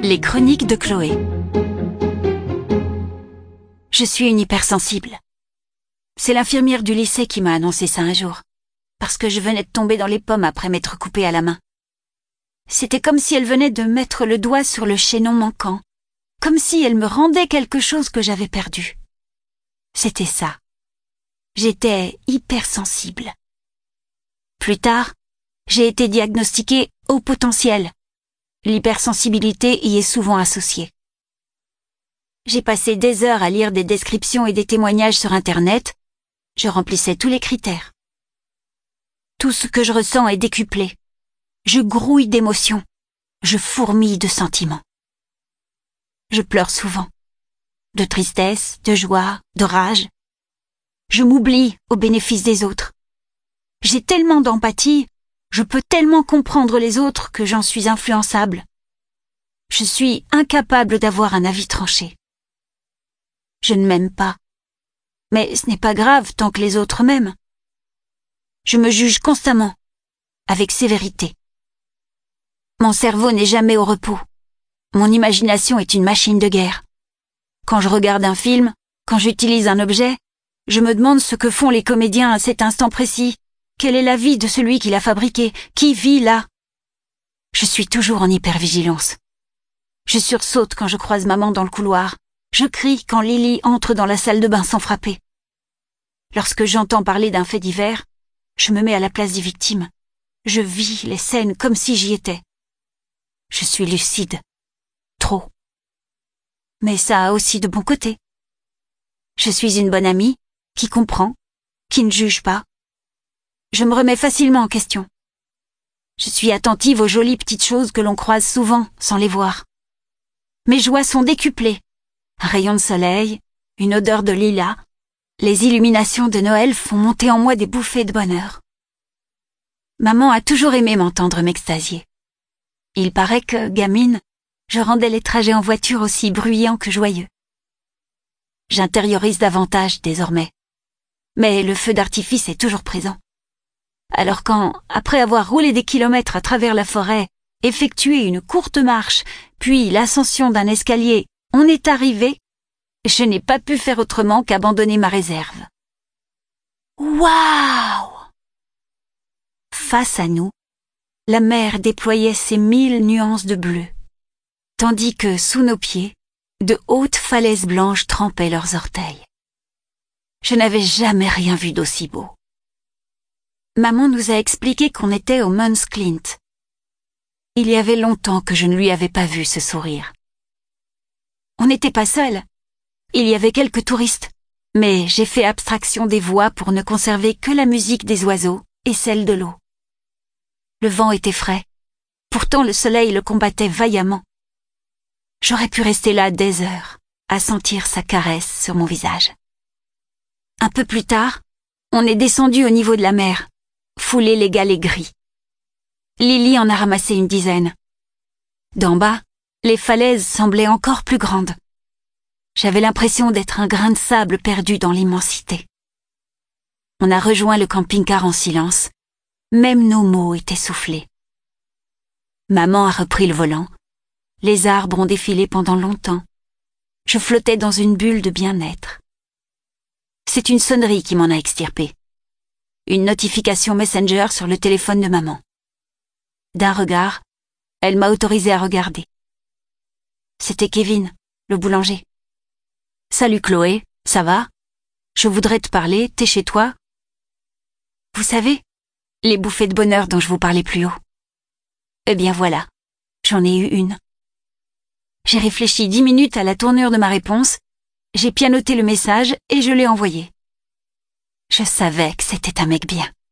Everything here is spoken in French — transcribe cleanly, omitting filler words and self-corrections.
Les chroniques de Chloé. Je suis une hypersensible. C'est l'infirmière du lycée qui m'a annoncé ça un jour, parce que je venais de tomber dans les pommes après m'être coupée à la main. C'était comme si elle venait de mettre le doigt sur le chaînon manquant, comme si elle me rendait quelque chose que j'avais perdu. C'était ça. J'étais hypersensible. Plus tard, j'ai été diagnostiquée haut potentiel. L'hypersensibilité y est souvent associée. J'ai passé des heures à lire des descriptions et des témoignages sur Internet. Je remplissais tous les critères. Tout ce que je ressens est décuplé. Je grouille d'émotions. Je fourmille de sentiments. Je pleure souvent. De tristesse, de joie, de rage. Je m'oublie au bénéfice des autres. J'ai tellement d'empathie, je peux tellement comprendre les autres que j'en suis influençable. Je suis incapable d'avoir un avis tranché. Je ne m'aime pas. Mais ce n'est pas grave tant que les autres m'aiment. Je me juge constamment, avec sévérité. Mon cerveau n'est jamais au repos. Mon imagination est une machine de guerre. Quand je regarde un film, quand j'utilise un objet, je me demande ce que font les comédiens à cet instant précis. Quelle est la vie de celui qui l'a fabriqué? Qui vit là? Je suis toujours en hypervigilance. Je sursaute quand je croise maman dans le couloir. Je crie quand Lily entre dans la salle de bain sans frapper. Lorsque j'entends parler d'un fait divers, je me mets à la place des victimes. Je vis les scènes comme si j'y étais. Je suis lucide. Trop. Mais ça a aussi de bons côtés. Je suis une bonne amie, qui comprend, qui ne juge pas. Je me remets facilement en question. Je suis attentive aux jolies petites choses que l'on croise souvent sans les voir. Mes joies sont décuplées. Un rayon de soleil, une odeur de lilas, les illuminations de Noël font monter en moi des bouffées de bonheur. Maman a toujours aimé m'entendre m'extasier. Il paraît que, gamine, je rendais les trajets en voiture aussi bruyants que joyeux. J'intériorise davantage désormais. Mais le feu d'artifice est toujours présent. Alors quand, après avoir roulé des kilomètres à travers la forêt, effectué une courte marche, puis l'ascension d'un escalier, on est arrivé, je n'ai pas pu faire autrement qu'abandonner ma réserve. Waouh! Face à nous, la mer déployait ses 1000 nuances de bleu, tandis que sous nos pieds, de hautes falaises blanches trempaient leurs orteils. Je n'avais jamais rien vu d'aussi beau. Maman nous a expliqué qu'on était au Mons Clint. Il y avait longtemps que je ne lui avais pas vu ce sourire. On n'était pas seuls. Il y avait quelques touristes, mais j'ai fait abstraction des voix pour ne conserver que la musique des oiseaux et celle de l'eau. Le vent était frais, pourtant le soleil le combattait vaillamment. J'aurais pu rester là des heures, à sentir sa caresse sur mon visage. Un peu plus tard, on est descendu au niveau de la mer, fouler les galets gris. Lily en a ramassé une dizaine. D'en bas, les falaises semblaient encore plus grandes. J'avais l'impression d'être un grain de sable perdu dans l'immensité. On a rejoint le camping-car en silence. Même nos mots étaient soufflés. Maman a repris le volant. Les arbres ont défilé pendant longtemps. Je flottais dans une bulle de bien-être. C'est une sonnerie qui m'en a extirpé. Une notification Messenger sur le téléphone de maman. D'un regard, elle m'a autorisé à regarder. C'était Kevin, le boulanger. « Salut Chloé, ça va? Je voudrais te parler, t'es chez toi? » Vous savez, les bouffées de bonheur dont je vous parlais plus haut. Eh bien voilà, j'en ai eu une. J'ai réfléchi 10 minutes à la tournure de ma réponse, j'ai pianoté le message et je l'ai envoyé. Je savais que c'était un mec bien.